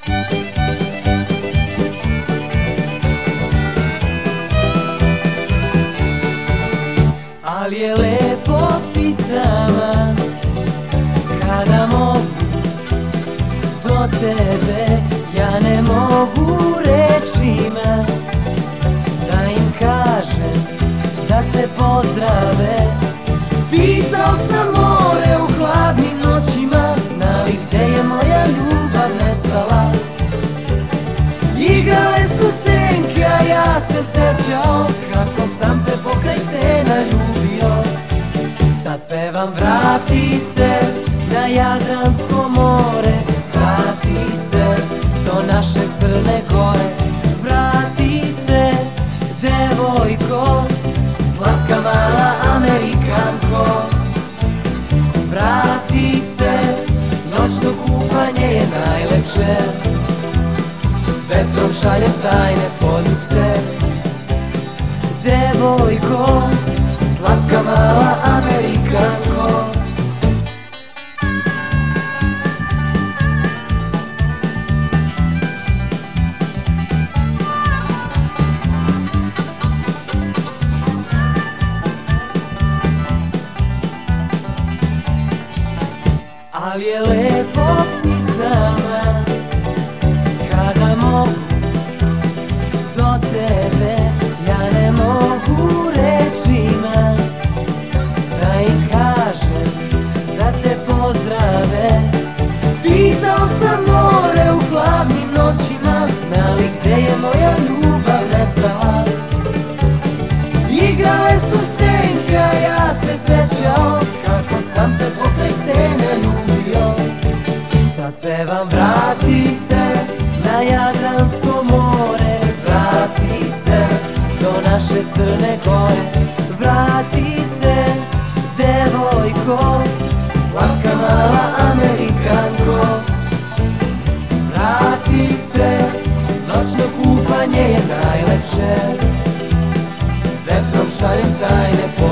Ali je lepo pticama kada mogu do tebe, ja ne mogu rečima da im kažem da te pozdrave. Pitao sam more u hladnim noćima, znali gde je moja ljubav nestala. Igrale su senke, a ja se sećao kako sam te pokraj stena ljubio. Sad pevam vrati se na Jadransko more, vrati se do naše Crne Gore. Vrati se, devojko, slatka mala Amerikanko. Vrati se, noćno kupanje je najlepše, vetrom šaljem tajne poljubce. Devojko, slatka mala Amerikanko. Ali je lepo pticama kada mogu do tebe, ja ne mogu rečima da im kažem da te pozdrave. Pitao sam more u hladnim noćima, znali gde je moja ljubav nestala. Igrale su senke, a ja se sećao kako sam te pokraj stene ljubio. Sad pevam vrati se na Jadransko more, vrati se do naše Crne Gore. Vrati se, devojko, slatka mala Amerikanko. Vrati se, noćno kupanje je najlepše, vetrom šaljem tajne